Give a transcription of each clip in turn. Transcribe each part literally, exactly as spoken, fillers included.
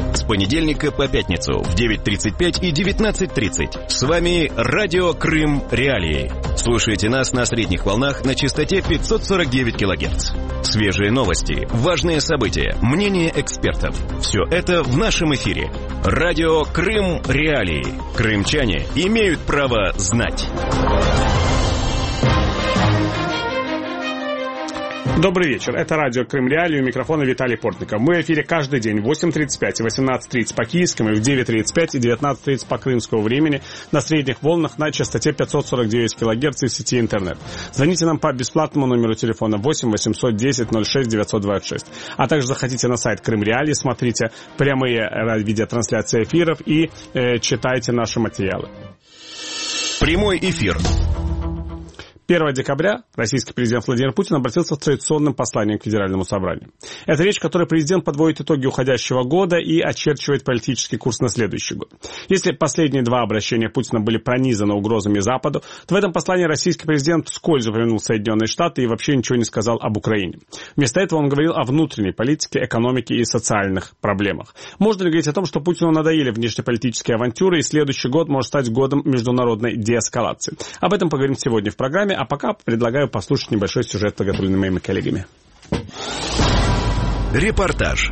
С понедельника по пятницу в девять тридцать пять и девятнадцать тридцать. С вами Радио Крым Реалии. Слушайте нас на средних волнах на частоте пятьсот сорок девять килогерц. Свежие новости, важные события, мнения экспертов. Все это в нашем эфире. Радио Крым Реалии. Крымчане имеют право знать. Добрый вечер. Это радио Крым Реалии, у микрофона Виталий Портников. Мы в эфире каждый день в восемь тридцать пять и восемнадцать тридцать по киевскому, и в девять тридцать пять и девятнадцать тридцать по крымскому времени на средних волнах на частоте пятьсот сорок девять килогерц и в сети интернет. Звоните нам по бесплатному номеру телефона восемь восемьсот десять ноль шесть девятьсот двадцать шесть. А также заходите на сайт Крым Реалии, смотрите прямые видеотрансляции эфиров и э, читайте наши материалы. Прямой эфир. первого декабря российский президент Владимир Путин обратился с традиционным посланием к Федеральному собранию. Это речь, в которой президент подводит итоги уходящего года и очерчивает политический курс на следующий год. Если последние два обращения Путина были пронизаны угрозами Западу, то в этом послании российский президент вскользь упомянул Соединенные Штаты и вообще ничего не сказал об Украине. Вместо этого он говорил о внутренней политике, экономике и социальных проблемах. Можно ли говорить о том, что Путину надоели внешнеполитические авантюры, и следующий год может стать годом международной деэскалации? Об этом поговорим сегодня в программе. А пока предлагаю послушать небольшой сюжет, подготовленный моими коллегами. Репортаж.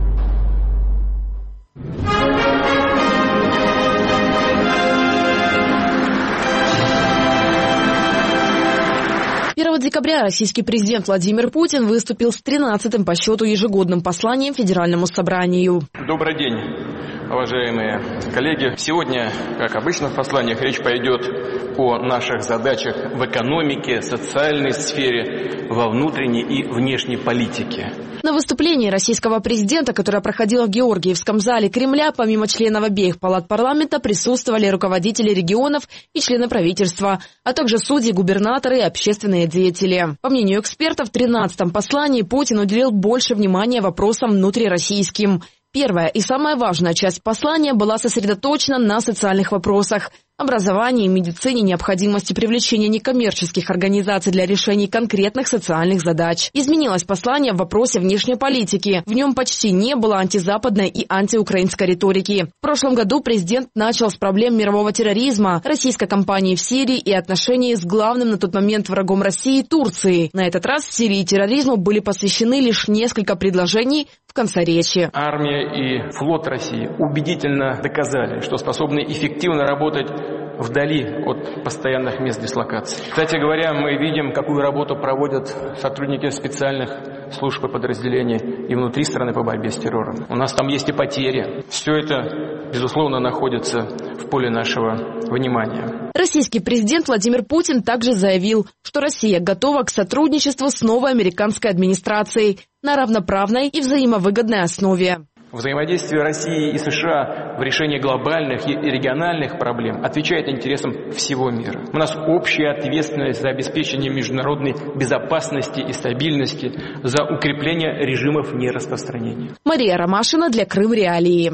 первого декабря российский президент Владимир Путин выступил с тринадцатым по счету ежегодным посланием Федеральному собранию. Добрый день, уважаемые коллеги. Сегодня, как обычно в посланиях, речь пойдет о наших задачах в экономике, социальной сфере, во внутренней и внешней политике. На выступлении российского президента, которое проходило в Георгиевском зале Кремля, помимо членов обеих палат парламента, присутствовали руководители регионов и члены правительства, а также судьи, губернаторы и общественные деятели. По мнению экспертов, в тринадцатом послании Путин уделил больше внимания вопросам внутрироссийским. Первая и самая важная часть послания была сосредоточена на социальных вопросах. Образовании, медицине, необходимости привлечения некоммерческих организаций для решения конкретных социальных задач. Изменилось послание в вопросе внешней политики. В нем почти не было антизападной и антиукраинской риторики. В прошлом году президент начал с проблем мирового терроризма, российской кампании в Сирии и отношений с главным на тот момент врагом России Турцией. На этот раз Сирии и терроризму были посвящены лишь несколько предложений в конце речи. Армия и флот России убедительно доказали, что способны эффективно работать вдали от постоянных мест дислокации. Кстати говоря, мы видим, какую работу проводят сотрудники специальных служб и подразделений и внутри страны по борьбе с террором. У нас там есть и потери. Все это, безусловно, находится в поле нашего внимания. Российский президент Владимир Путин также заявил, что Россия готова к сотрудничеству с новой американской администрацией на равноправной и взаимовыгодной основе. Взаимодействие России и США в решении глобальных и региональных проблем отвечает интересам всего мира. У нас общая ответственность за обеспечение международной безопасности и стабильности, за укрепление режимов нераспространения. Мария Ромашина для Крым Реалии.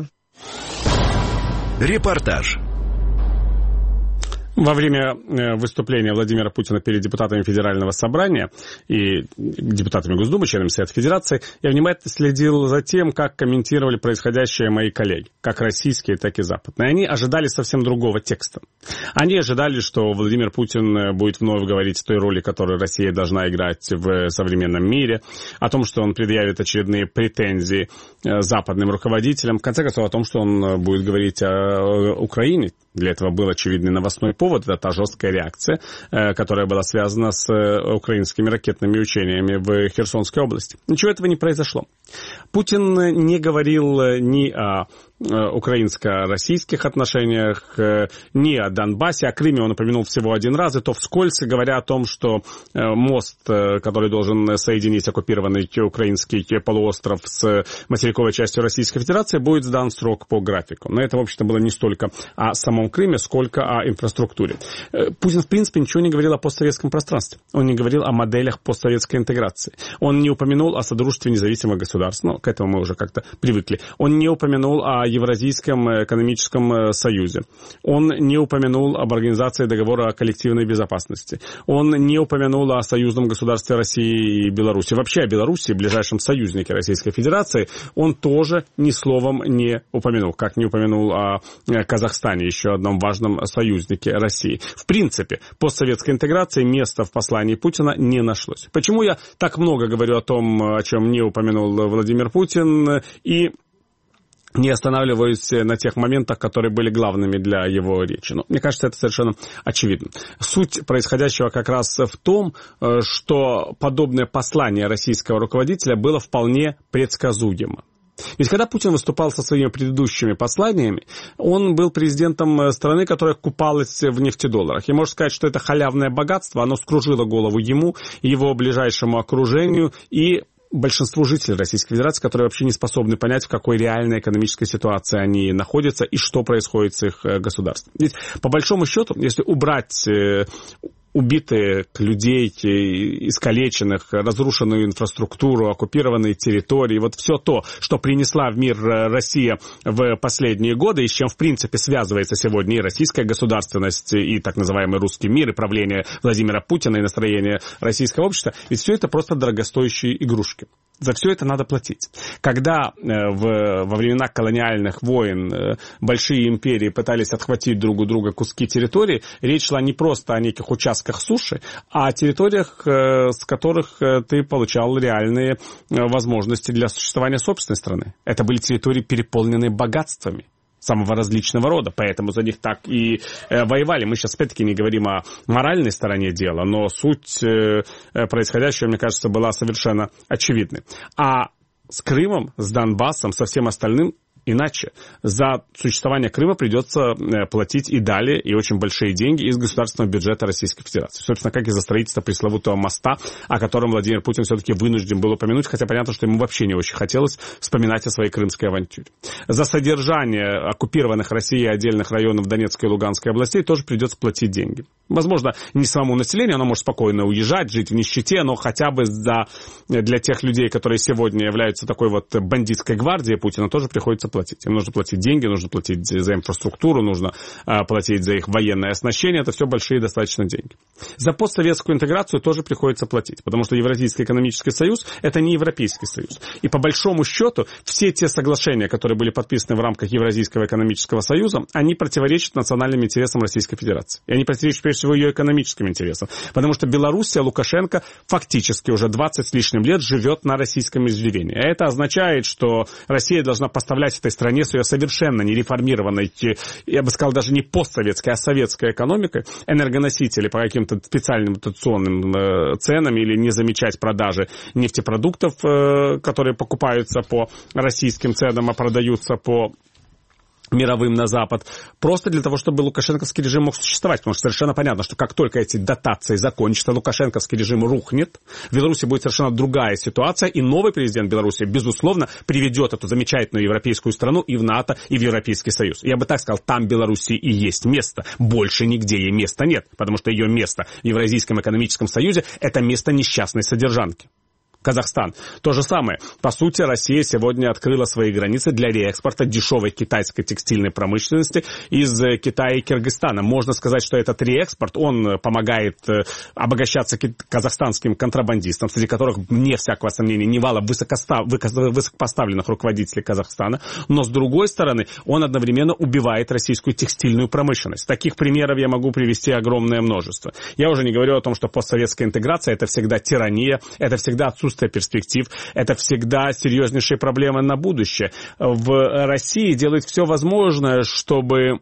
Репортаж. Во время выступления Владимира Путина перед депутатами Федерального собрания и депутатами Госдумы, членами Совета Федерации, я внимательно следил за тем, как комментировали происходящее мои коллеги, как российские, так и западные. Они ожидали совсем другого текста. Они ожидали, что Владимир Путин будет вновь говорить о той роли, которую Россия должна играть в современном мире, о том, что он предъявит очередные претензии западным руководителям, в конце концов, о том, что он будет говорить о Украине. Для этого был очевидный новостной повод, это та жесткая реакция, которая была связана с украинскими ракетными учениями в Херсонской области. Ничего этого не произошло. Путин не говорил ни о украинско-российских отношениях, ни о Донбассе, о Крыме он упомянул всего один раз, и то вскользь, говоря о том, что мост, который должен соединить оккупированный украинский полуостров с материковой частью Российской Федерации, будет сдан в срок по графику. Но это, в общем-то, было не столько о самом Крыме, сколько о инфраструктуре. Путин, в принципе, ничего не говорил о постсоветском пространстве. Он не говорил о моделях постсоветской интеграции. Он не упомянул о Содружестве независимых государств, но к этому мы уже как-то привыкли. Он не упомянул о Евразийском экономическом союзе. Он не упомянул об Организации договора о коллективной безопасности. Он не упомянул о союзном государстве России и Беларуси. Вообще о Беларуси, ближайшем союзнике Российской Федерации, он тоже ни словом не упомянул. Как не упомянул о Казахстане, еще одном важном союзнике России. В принципе, постсоветской интеграции места в послании Путина не нашлось. Почему я так много говорю о том, о чем не упомянул Владимир Путин, и не останавливаюсь на тех моментах, которые были главными для его речи. Но мне кажется, это совершенно очевидно. Суть происходящего как раз в том, что подобное послание российского руководителя было вполне предсказуемо. Ведь когда Путин выступал со своими предыдущими посланиями, он был президентом страны, которая купалась в нефтедолларах. И можно сказать, что это халявное богатство, оно скружило голову ему, его ближайшему окружению и большинству жителей Российской Федерации, которые вообще не способны понять, в какой реальной экономической ситуации они находятся и что происходит с их государством. Ведь по большому счету, если убрать убитых людей, искалеченных, разрушенную инфраструктуру, оккупированные территории, вот все то, что принесла в мир Россия в последние годы, и с чем, в принципе, связывается сегодня и российская государственность, и так называемый русский мир, и правление Владимира Путина, и настроение российского общества, ведь все это просто дорогостоящие игрушки. За все это надо платить. Когда в, во времена колониальных войн большие империи пытались отхватить друг у друга куски территории, речь шла не просто о неких участках суши, а о территориях, с которых ты получал реальные возможности для существования собственной страны. Это были территории, переполненные богатствами самого различного рода, поэтому за них так и э, воевали. Мы сейчас, опять-таки, не говорим о моральной стороне дела, но суть э, происходящего, мне кажется, была совершенно очевидной. А с Крымом, с Донбассом, со всем остальным иначе. За существование Крыма придется платить и далее, и очень большие деньги из государственного бюджета Российской Федерации. Собственно, как и за строительство пресловутого моста, о котором Владимир Путин все-таки вынужден был упомянуть, хотя понятно, что ему вообще не очень хотелось вспоминать о своей крымской авантюре. За содержание оккупированных Россией отдельных районов Донецкой и Луганской областей тоже придется платить деньги. Возможно, не самому населению, оно может спокойно уезжать, жить в нищете, но хотя бы за, для тех людей, которые сегодня являются такой вот бандитской гвардией Путина, тоже приходится платить. Им нужно платить деньги, нужно платить за инфраструктуру, нужно а, платить за их военное оснащение. Это все большие достаточно деньги. За постсоветскую интеграцию тоже приходится платить, потому что Евразийский экономический союз – это не Европейский союз. И по большому счету все те соглашения, которые были подписаны в рамках Евразийского экономического союза, они противоречат национальным интересам Российской Федерации. И они противоречат прежде всего ее экономическим интересам. Потому что Белоруссия, Лукашенко фактически уже двадцать с лишним лет живет на российском иждивении. А это означает, что Россия должна поставлять этой стране с ее совершенно нереформированной, я бы сказал, даже не постсоветской, а советской экономикой, энергоносители по каким-то специальным дотационным ценам или не замечать продажи нефтепродуктов, которые покупаются по российским ценам, а продаются по мировым на Запад, просто для того, чтобы лукашенковский режим мог существовать. Потому что совершенно понятно, что как только эти дотации закончатся, лукашенковский режим рухнет, в Беларуси будет совершенно другая ситуация, и новый президент Беларуси, безусловно, приведет эту замечательную европейскую страну и в НАТО, и в Европейский Союз. Я бы так сказал, там Беларуси и есть место. Больше нигде ей места нет, потому что ее место в Евразийском экономическом союзе – это место несчастной содержанки. Казахстан. То же самое. По сути, Россия сегодня открыла свои границы для реэкспорта дешевой китайской текстильной промышленности из Китая и Кыргызстана. Можно сказать, что этот реэкспорт, он помогает обогащаться казахстанским контрабандистам, среди которых, вне всякого сомнения, немало высокопоставленных руководителей Казахстана. Но, с другой стороны, он одновременно убивает российскую текстильную промышленность. Таких примеров я могу привести огромное множество. Я уже не говорю о том, что постсоветская интеграция – это всегда тирания, это всегда отсутствие перспектив, это всегда серьезнейшие проблемы на будущее. В России делают все возможное, чтобы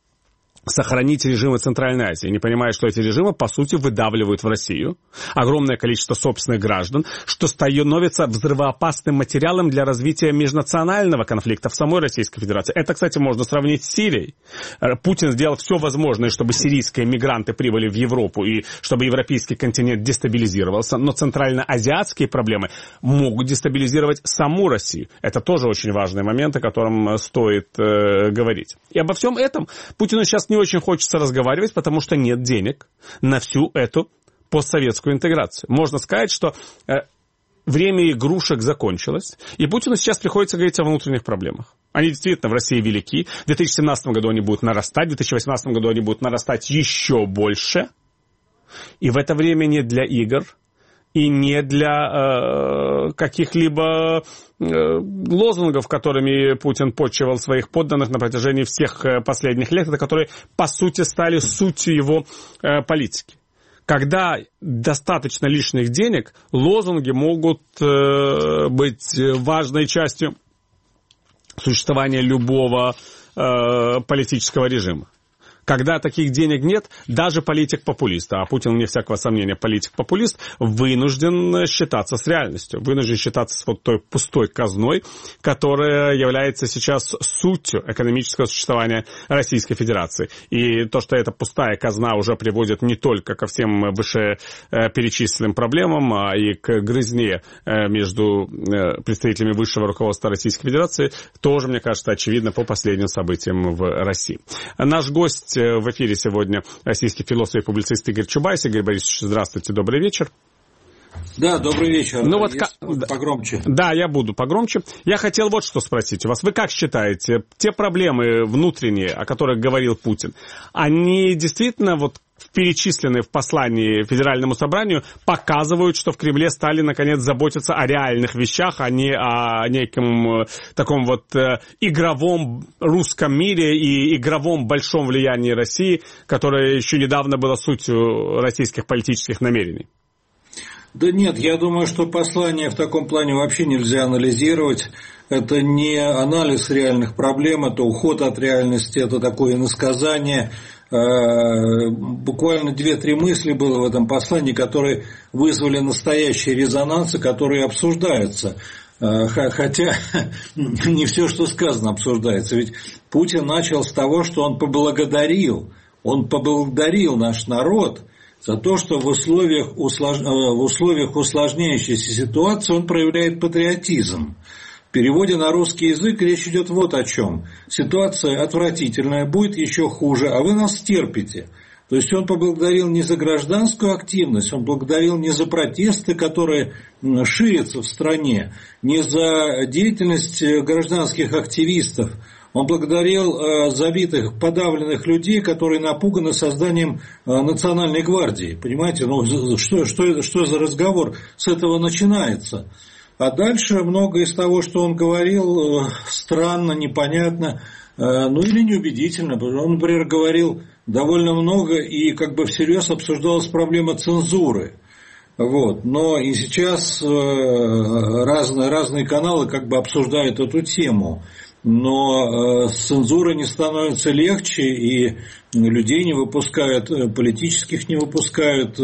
сохранить режимы Центральной Азии, не понимая, что эти режимы, по сути, выдавливают в Россию огромное количество собственных граждан, что становится взрывоопасным материалом для развития межнационального конфликта в самой Российской Федерации. Это, кстати, можно сравнить с Сирией. Путин сделал все возможное, чтобы сирийские мигранты прибыли в Европу и чтобы европейский континент дестабилизировался, но центральноазиатские проблемы могут дестабилизировать саму Россию. Это тоже очень важный момент, о котором стоит э, говорить. И обо всем этом Путину сейчас не очень хочется разговаривать, потому что нет денег на всю эту постсоветскую интеграцию. Можно сказать, что э, время игрушек закончилось, и Путину сейчас приходится говорить о внутренних проблемах. Они действительно в России велики. В две тысячи семнадцатом году они будут нарастать, в две тысячи восемнадцатом году они будут нарастать еще больше. И в это время не для игр и не для э, каких-либо э, лозунгов, которыми Путин почивал своих подданных на протяжении всех последних лет, которые, по сути, стали сутью его э, политики. Когда достаточно лишних денег, лозунги могут э, быть важной частью существования любого э, политического режима. Когда таких денег нет, даже политик-популист, а Путин, вне всякого сомнения, политик-популист, вынужден считаться с реальностью, вынужден считаться с вот той пустой казной, которая является сейчас сутью экономического существования Российской Федерации. И то, что эта пустая казна уже приводит не только ко всем вышеперечисленным проблемам, а и к грызне между представителями высшего руководства Российской Федерации, тоже, мне кажется, очевидно по последним событиям в России. Наш гость в эфире сегодня российский философ и публицист Игорь Чубайс. Игорь Борисович, здравствуйте, добрый вечер. Да, добрый вечер. Ну вот к... погромче. Да, я буду погромче. Я хотел вот что спросить у вас. Вы как считаете, те проблемы внутренние, о которых говорил Путин, они действительно вот перечисленные в послании Федеральному собранию, показывают, что в Кремле стали, наконец, заботиться о реальных вещах, а не о неком таком вот э, игровом русском мире и игровом большом влиянии России, которое еще недавно было сутью российских политических намерений? Да нет, я думаю, что послание в таком плане вообще нельзя анализировать. Это не анализ реальных проблем, это уход от реальности, это такое иносказание. Буквально две-три мысли было в этом послании, которые вызвали настоящие резонансы, которые обсуждаются. Хотя не все, что сказано, обсуждается. Ведь Путин начал с того, что он поблагодарил, он поблагодарил наш народ за то, что в условиях, услож... в условиях усложняющейся ситуации он проявляет патриотизм. В переводе на русский язык речь идет вот о чем. Ситуация отвратительная, будет еще хуже, а вы нас терпите. То есть он поблагодарил не за гражданскую активность, он благодарил не за протесты, которые ширятся в стране, не за деятельность гражданских активистов. Он благодарил забитых, подавленных людей, которые напуганы созданием национальной гвардии. Понимаете, ну что, что, что за разговор с этого начинается? А дальше многое из того, что он говорил, странно, непонятно, ну или неубедительно. Он, например, говорил довольно много и как бы всерьез обсуждалась проблема цензуры. Вот. Но и сейчас разные, разные каналы как бы обсуждают эту тему. Но с цензурой не становится легче, и людей не выпускают, политических не выпускают.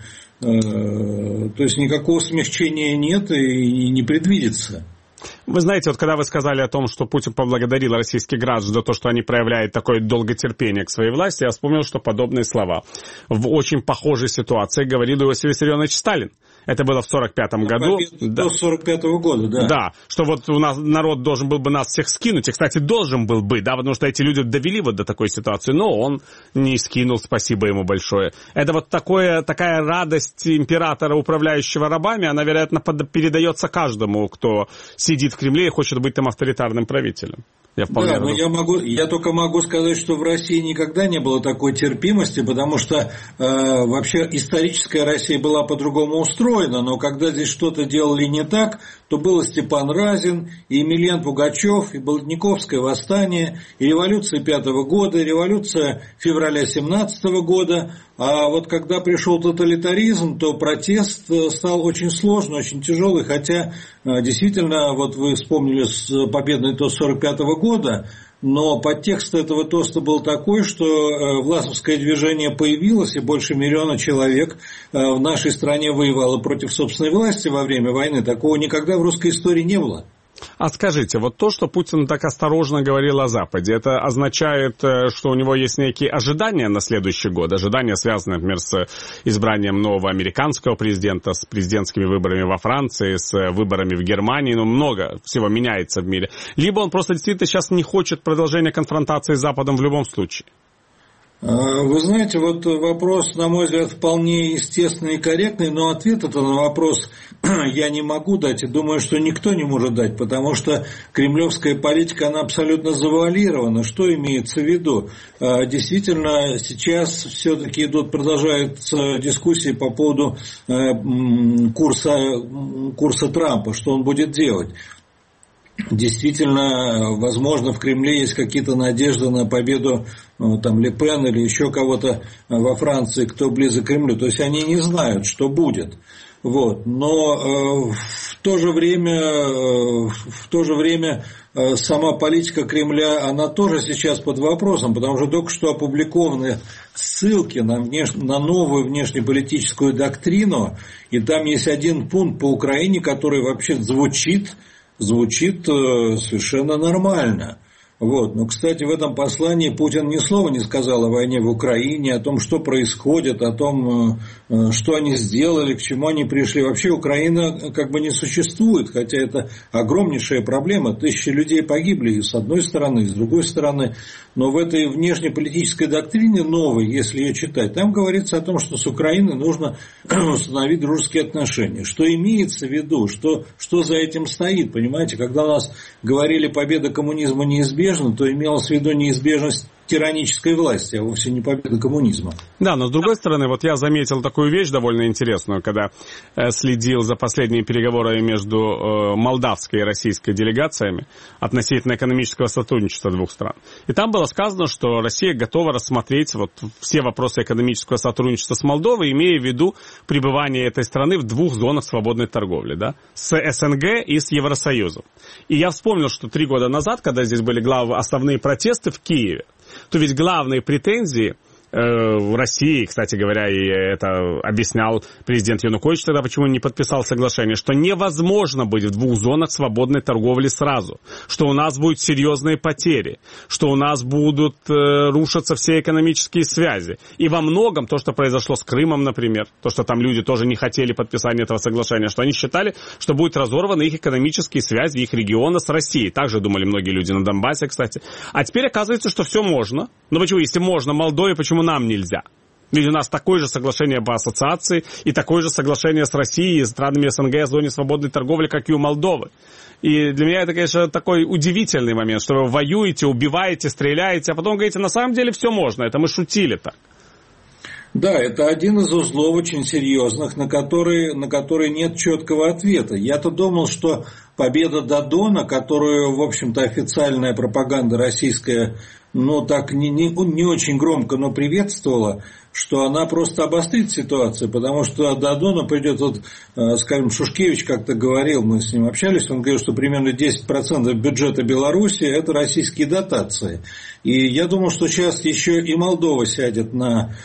То есть никакого смягчения нет и не предвидится. Вы знаете, вот когда вы сказали о том, что Путин поблагодарил российских граждан за то, что они проявляют такое долготерпение к своей власти, я вспомнил, что подобные слова в очень похожей ситуации говорил Иосиф Виссарионович Сталин. Это было в сорок пятом году. До сорок пятого года, да. Да, что вот у нас народ должен был бы нас всех скинуть. И, кстати, должен был бы, да, потому что эти люди довели вот до такой ситуации. Но он не скинул, спасибо ему большое. Это вот такое, такая радость императора, управляющего рабами, она, вероятно, передается каждому, кто сидит в Кремле и хочет быть там авторитарным правителем. Я да, но я, могу, я только могу сказать, что в России никогда не было такой терпимости, потому что э, вообще историческая Россия была по-другому устроена, но когда здесь что-то делали не так, то было Степан Разин, и Емельян Пугачев, и Болотниковское восстание, и революция пятого года, и революция февраля семнадцатого года. А вот когда пришел тоталитаризм, то протест стал очень сложный, очень тяжелый, хотя действительно, вот вы вспомнили победный тост сорок пятого года, но подтекст этого тоста был такой, что власовское движение появилось, и больше миллиона человек в нашей стране воевало против собственной власти во время войны. Такого никогда в русской истории не было. А скажите, вот то, что Путин так осторожно говорил о Западе, это означает, что у него есть некие ожидания на следующий год? Ожидания, связанные, например, с избранием нового американского президента, с президентскими выборами во Франции, с выборами в Германии, ну, много всего меняется в мире. Либо он просто действительно сейчас не хочет продолжения конфронтации с Западом в любом случае? Вы знаете, вот вопрос, на мой взгляд, вполне естественный и корректный, но ответ это на вопрос я не могу дать и думаю, что никто не может дать, потому что кремлевская политика, она абсолютно завуалирована. Что имеется в виду? Действительно, сейчас все-таки идут, продолжаются дискуссии по поводу курса, курса Трампа, что он будет делать. Действительно, возможно, в Кремле есть какие-то надежды на победу там, Ле Пен или еще кого-то во Франции, кто близок к Кремлю. То есть они не знают, что будет. Вот. Но э, в то же время, э, в то же время э, сама политика Кремля, она тоже сейчас под вопросом, потому что только что опубликованы ссылки на, внеш... на новую внешнеполитическую доктрину, и там есть один пункт по Украине, который вообще звучит звучит совершенно нормально. Вот. Но, кстати, в этом послании Путин ни слова не сказал о войне в Украине, о том, что происходит, о том, что они сделали, к чему они пришли. Вообще Украина как бы не существует, хотя это огромнейшая проблема. Тысячи людей погибли и с одной стороны, и с другой стороны. Но в этой внешнеполитической доктрине новой, если ее читать, там говорится о том, что с Украиной нужно установить дружеские отношения. Что имеется в виду, что, что за этим стоит, понимаете? Когда у нас говорили, победа коммунизма неизбежна, то имелось в виду неизбежность тиранической власти, а вовсе не победа коммунизма. Да, но с другой стороны, вот я заметил такую вещь довольно интересную, когда э, следил за последними переговорами между э, молдавской и российской делегациями относительно экономического сотрудничества двух стран. И там было сказано, что Россия готова рассмотреть вот все вопросы экономического сотрудничества с Молдовой, имея в виду пребывание этой страны в двух зонах свободной торговли, да, с СНГ и с Евросоюзом. И я вспомнил, что три года назад, когда здесь были главные основные протесты в Киеве, то ведь главные претензии э, в России, кстати говоря, и это объяснял президент Янукович тогда, почему он не подписал соглашение, что невозможно быть в двух зонах свободной торговли сразу, что у нас будут серьезные потери, что у нас будут э, рушиться все экономические связи. И во многом то, что произошло с Крымом, например, то, что там люди тоже не хотели подписания этого соглашения, что они считали, что будут разорваны их экономические связи, их региона с Россией. Также думали многие люди на Донбассе, кстати. А теперь оказывается, что все можно. Ну почему, если можно Молдове, почему нам нельзя? Ведь у нас такое же соглашение по ассоциации и такое же соглашение с Россией и странами СНГ о зоне свободной торговли, как и у Молдовы. И для меня это, конечно, такой удивительный момент, что вы воюете, убиваете, стреляете, а потом говорите, на самом деле все можно, это мы шутили так. Да, это один из узлов очень серьезных, на который, на который нет четкого ответа. Я-то думал, что победа Додона, которую, в общем-то, официальная пропаганда российская, ну, так не, не, не очень громко, но приветствовала, что она просто обострит ситуацию, потому что Додону придет, вот, скажем, Шушкевич как-то говорил, мы с ним общались, он говорил, что примерно десять процентов бюджета Беларуси – это российские дотации. И я думаю, что сейчас еще и Молдова сядет на,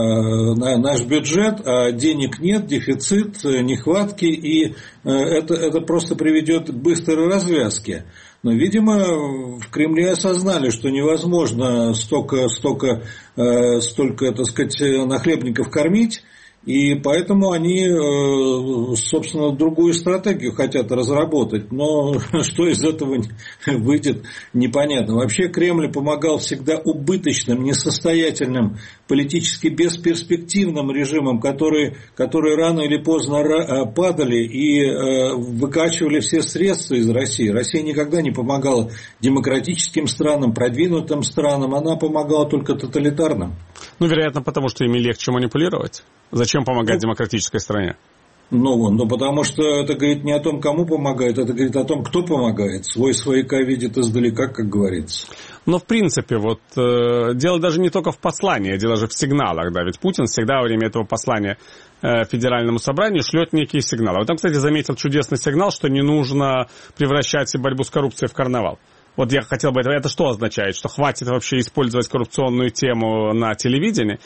на наш бюджет, а денег нет, дефицит, нехватки, и это, это просто приведет к быстрой развязке. Но, видимо, в Кремле осознали, что невозможно столько, столько, э, столько, так сказать, нахлебников кормить, и поэтому они, э, собственно, другую стратегию хотят разработать. Но что из этого выйдет, непонятно. Вообще Кремль помогал всегда убыточным, несостоятельным, политически бесперспективным режимам, которые, которые рано или поздно падали и выкачивали все средства из России. Россия никогда не помогала демократическим странам, продвинутым странам, она помогала только тоталитарным. Ну, вероятно, потому что ими легче манипулировать. Зачем помогать ну, демократической стране? Ну, ну, потому что это говорит не о том, кому помогает, это говорит о том, кто помогает. Свой свояка видит издалека, как говорится. Но, в принципе, вот э, дело даже не только в послании, дело же в сигналах, да, ведь Путин всегда во время этого послания э, Федеральному собранию шлет некие сигналы. Вот там, кстати, заметил чудесный сигнал, что не нужно превращать борьбу с коррупцией в карнавал. Вот я хотел бы, это, это что означает? Что хватит вообще использовать коррупционную тему на телевидении?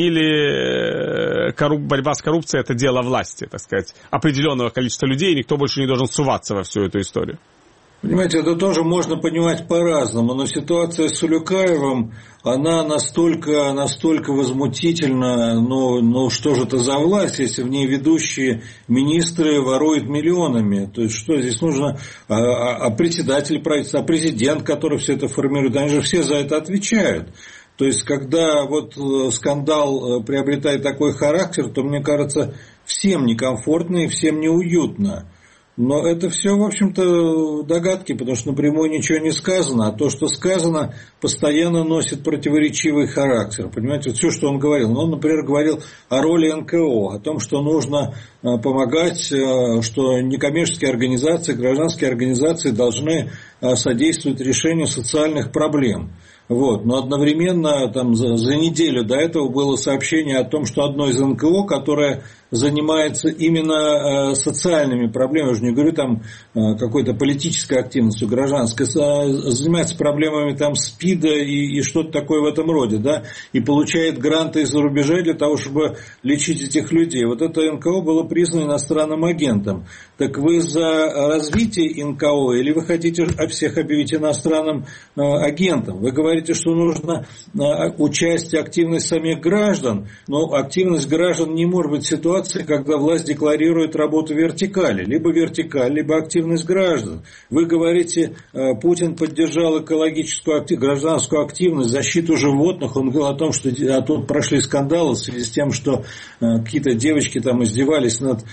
Или корруп, борьба с коррупцией – это дело власти, так сказать, определенного количества людей, и никто больше не должен суваться во всю эту историю? Понимаете, это тоже можно понимать по-разному, но ситуация с Улюкаевым, она настолько, настолько возмутительна, ну, ну что же это за власть, если в ней ведущие министры воруют миллионами, то есть что здесь нужно, а, а председатель правительства, а президент, который все это формирует, они же все за это отвечают. То есть, когда вот скандал приобретает такой характер, то, мне кажется, всем некомфортно и всем неуютно. Но это все, в общем-то, догадки, потому что напрямую ничего не сказано, а то, что сказано, постоянно носит противоречивый характер. Понимаете, вот все, что он говорил. Ну, он, например, говорил о роли эн ка о, о том, что нужно помогать, что некоммерческие организации, гражданские организации должны содействовать решению социальных проблем. Вот. Но одновременно там, за, за неделю до этого было сообщение о том, что одно из эн ка о, которое занимается именно э, социальными проблемами, я уже не говорю там э, какой-то политической активностью, гражданской, а занимается проблемами там СПИДа и, и что-то такое в этом роде, да, и получает гранты из-за рубежа для того, чтобы лечить этих людей. Вот это эн ка о было признано иностранным агентом. Так вы за развитие эн ка о или вы хотите всех объявить иностранным э, агентом? Вы говорите, что нужно э, участие, активность самих граждан, но активность граждан не может быть ситуацией, когда власть декларирует работу вертикали, либо вертикаль, либо активность граждан. Вы говорите, Путин поддержал экологическую, гражданскую активность, защиту животных. Он говорил о том, что а тут прошли скандалы в связи с тем, что какие-то девочки там издевались над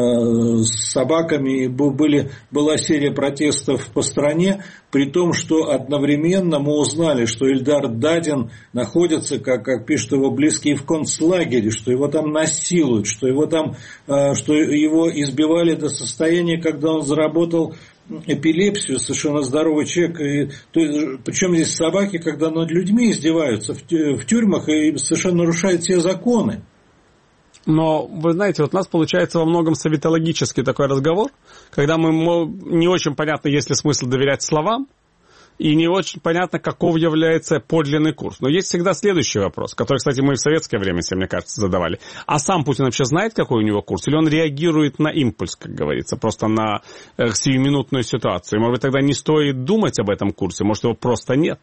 собаками, были, была серия протестов по стране, при том, что одновременно мы узнали, что Ильдар Дадин находится, как, как пишут его близкие, в концлагере, что его там насилуют, что его там, что его избивали до состояния, когда он заработал эпилепсию, совершенно здоровый человек. И, то, причем здесь собаки, когда над людьми издеваются в, в тюрьмах и совершенно нарушают все законы. Но, вы знаете, вот у нас получается во многом советологический такой разговор, когда мы не очень понятно, есть ли смысл доверять словам, и не очень понятно, каков является подлинный курс. Но есть всегда следующий вопрос, который, кстати, мы в советское время себе, мне кажется, задавали. А сам Путин вообще знает, какой у него курс? Или он реагирует на импульс, как говорится, просто на сиюминутную ситуацию? Может быть, тогда не стоит думать об этом курсе? Может, его просто нет?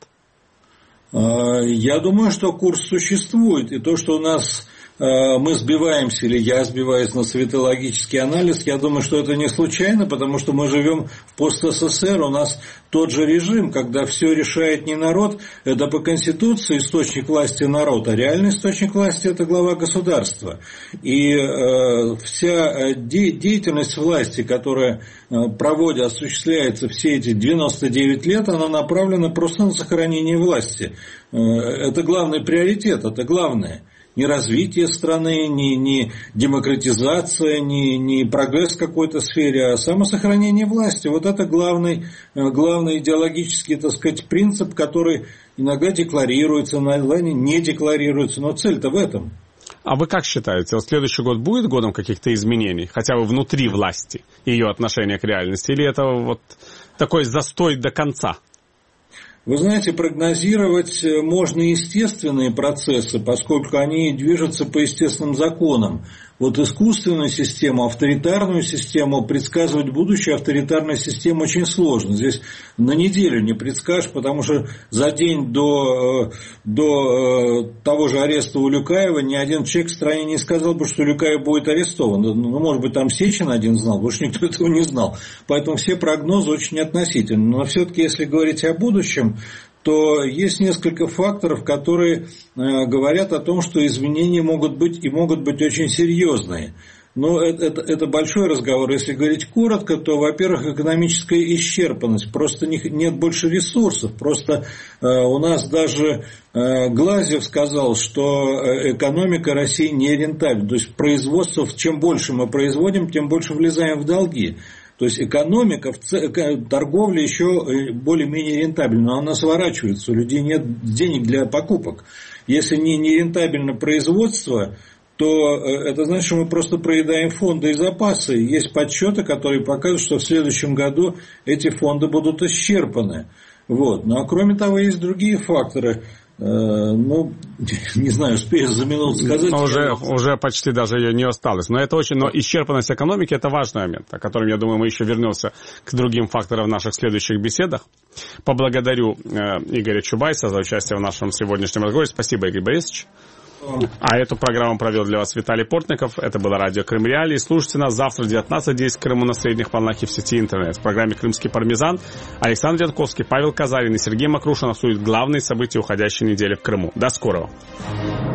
Я думаю, что курс существует. И то, что у нас мы сбиваемся, или я сбиваюсь на советологический анализ, я думаю, что это не случайно, потому что мы живем в пост-СССР, у нас тот же режим, когда все решает не народ, это по Конституции источник власти народ, а реальный источник власти это глава государства. И э, вся де- деятельность власти, которая проводит, осуществляется все эти девяносто девять лет, она направлена просто на сохранение власти. Э, это главный приоритет, это главное. Ни развитие страны, ни, ни демократизация, ни, ни прогресс в какой-то сфере, а самосохранение власти. Вот это главный, главный идеологический, так сказать, принцип, который иногда декларируется, иногда не декларируется, но цель-то в этом. А вы как считаете, вот следующий год будет годом каких-то изменений, хотя бы внутри власти, ее отношения к реальности, или это вот такой застой до конца? Вы знаете, прогнозировать можно естественные процессы, поскольку они движутся по естественным законам. Вот искусственную систему, авторитарную систему предсказывать будущее авторитарной системы очень сложно. Здесь на неделю не предскажешь, потому что за день до, до того же ареста Улюкаева ни один человек в стране не сказал бы, что Улюкаев будет арестован. Ну, может быть, там Сечин один знал, больше никто этого не знал. Поэтому все прогнозы очень относительны. Но все-таки, если говорить о будущем, то есть несколько факторов, которые э, говорят о том, что изменения могут быть и могут быть очень серьезные. Но это, это, это большой разговор. Если говорить коротко, то, во-первых, экономическая исчерпанность. Просто не, нет больше ресурсов. Просто э, у нас даже э, Глазьев сказал, что экономика России не рентабельна. То есть производство, чем больше мы производим, тем больше влезаем в долги. То есть экономика, торговля еще более-менее рентабельна, но она сворачивается, у людей нет денег для покупок. Если не, не рентабельно производство, то это значит, что мы просто проедаем фонды и запасы. Есть подсчеты, которые показывают, что в следующем году эти фонды будут исчерпаны. Вот. Ну а кроме того, есть другие факторы. Ну, не знаю, успею за минуту сказать. Но уже, уже почти даже ее не осталось. Но это очень, но исчерпанность экономики – это важный момент, о котором, я думаю, мы еще вернемся к другим факторам в наших следующих беседах. Поблагодарю э, Игоря Чубайса за участие в нашем сегодняшнем разговоре. Спасибо, Игорь Борисович. А эту программу провел для вас Виталий Портников. Это было радио Крым Реалии. Слушайте нас завтра в девятнадцать десять в Крыму на средних волнах и в сети интернет. В программе «Крымский пармезан» Александр Янковский, Павел Казарин и Сергей Макрушин обсудят главные события уходящей недели в Крыму. До скорого.